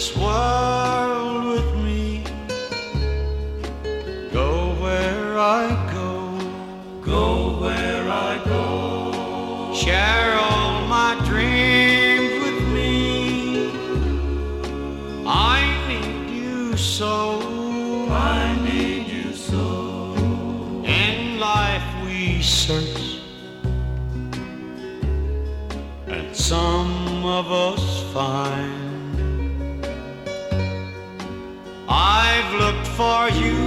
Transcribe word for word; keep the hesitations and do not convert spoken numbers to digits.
this world with me. Go where I go, go where I go. Share all my dreams with me. I need you so, I need you so. In life we search, and some of us find. I've looked for you